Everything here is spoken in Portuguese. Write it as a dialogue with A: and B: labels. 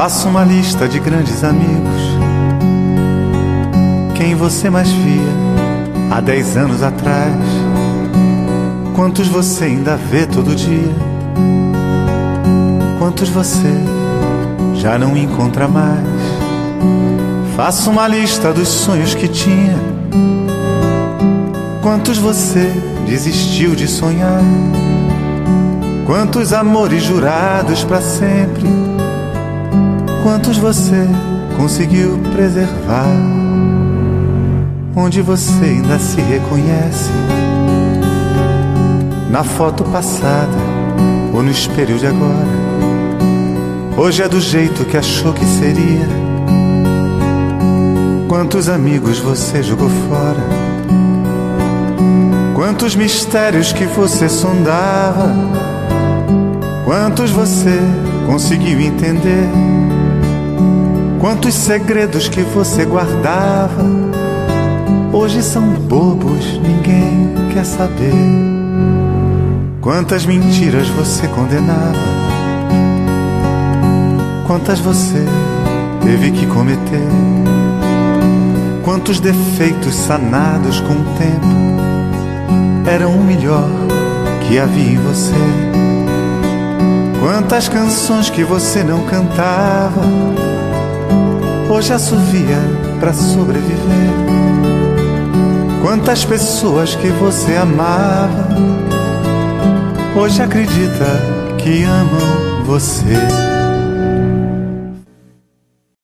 A: Faça uma lista de grandes amigos, quem você mais via há 10 anos atrás. Quantos você ainda vê todo dia? Quantos você já não encontra mais? Faça uma lista dos sonhos que tinha. Quantos você desistiu de sonhar? Quantos amores jurados pra sempre? Quantos você conseguiu preservar? Onde você ainda se reconhece? Na foto passada ou no espelho de agora? Hoje é do jeito que achou que seria? Quantos amigos você jogou fora? Quantos mistérios que você sondava? Quantos você conseguiu entender? Quantos segredos que você guardava hoje são bobos, ninguém quer saber. Quantas mentiras você condenava? Quantas você teve que cometer? Quantos defeitos sanados com o tempo eram o melhor que havia em você? Quantas canções que você não cantava hoje assovia pra sobreviver? Quantas pessoas que você amava hoje acredita que amam você?